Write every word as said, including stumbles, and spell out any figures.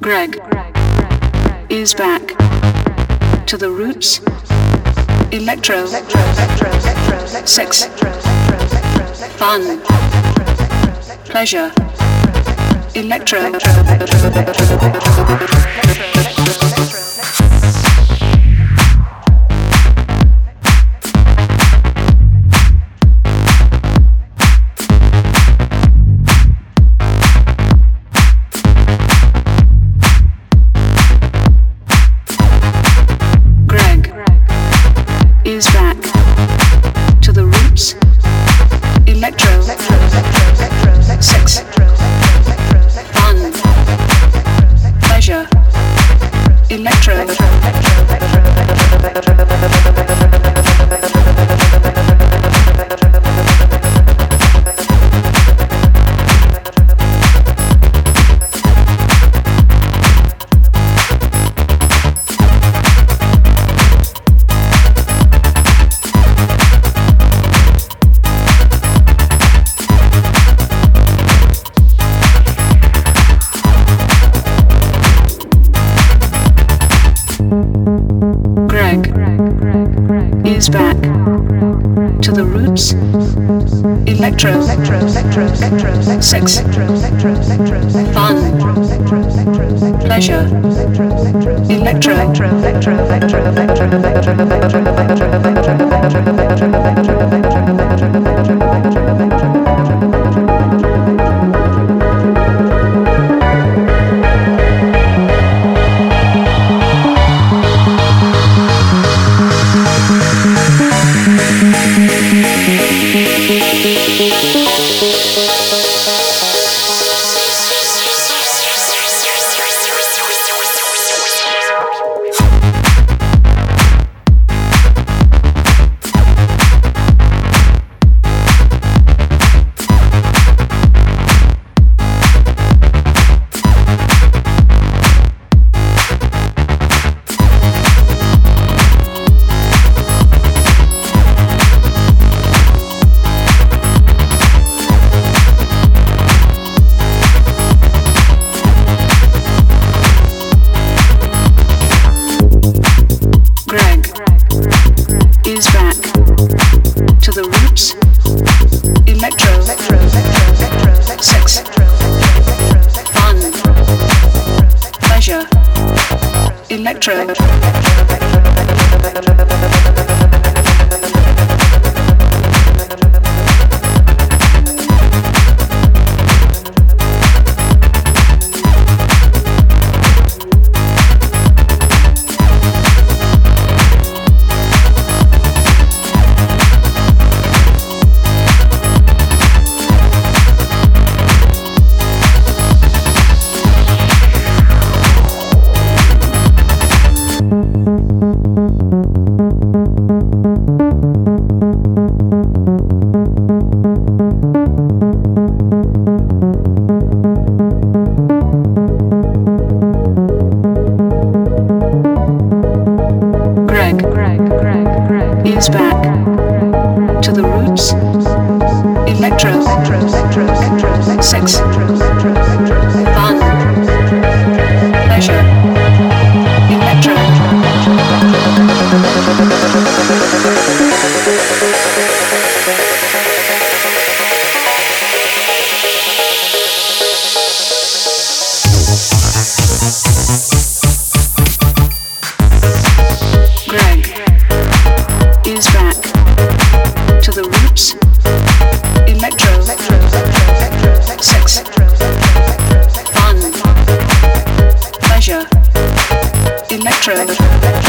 Greg is back to the roots. Electro, sex, fun, pleasure. Electro. Is back to the roots. Electro, sex, fun, pleasure. Electro. Greg is back to the roots. Electro, sex, fun, pleasure. Electro. Is back to the roots. Electro, sex, fun, pleasure. Electro. Is back to the roots. Electro, sex, fun, pleasure. Electro. Greg is back to the roots. Electro, sex, fun, pleasure. Electro.